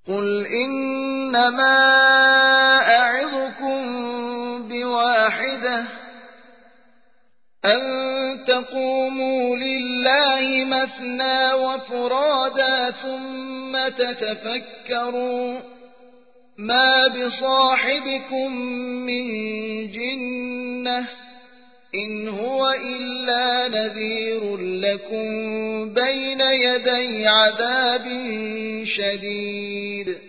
قل إنما أعظكم بواحدة أن تقوموا لله مثنى وفرادا ثم تتفكروا ما بصاحبكم من جنة إن هو إلا نذير لكم بين يدي عذاب شديد